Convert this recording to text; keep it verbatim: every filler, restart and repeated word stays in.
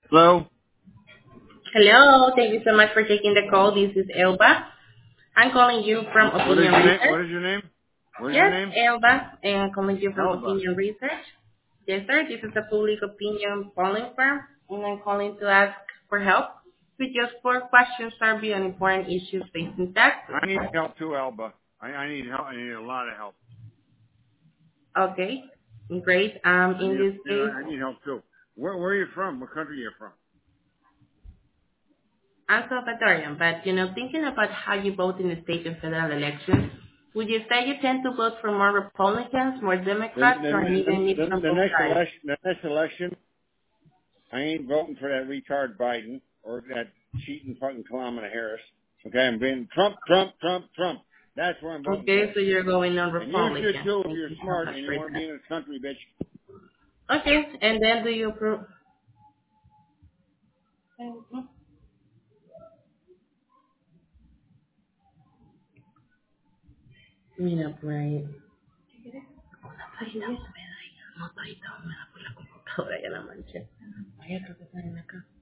Hello? Hello. Thank you so much for taking the call. This is Elba. I'm calling you from What is Opinion your name? Research. What is your name? What is your Yes, name? Elba, and I'm calling you from Elba. Opinion Research. Yes, sir. This is a public opinion polling firm, and I'm calling to ask for help with just four questions survey on important issues facing Texas. I need help too, Elba. I, I need help. I need a lot of help. Okay, great. Um, I in need, this you know, case, I need help too. Where, where are you from? What country are you from? I'm Salvadorian, but you know, thinking about how you vote in the state and federal elections, would you say you tend to vote for more Republicans, more The, Democrats, the, or even the, mix the, on the both next sides? election, the next election, I ain't voting for that retard Biden or that cheating fucking Kamala Harris. Okay, I'm being Trump, Trump, Trump, Trump. That's what I'm voting Okay, for. so you're going on And you should Republican. too if Thank you're you so smart much and you for want to be that. in this country, bitch. Okay, and then do you approve? Mira, por ahí. Una todita húmeda ahí. No todita húmeda por la computadora, ya la manché. Vaya, creo que están acá.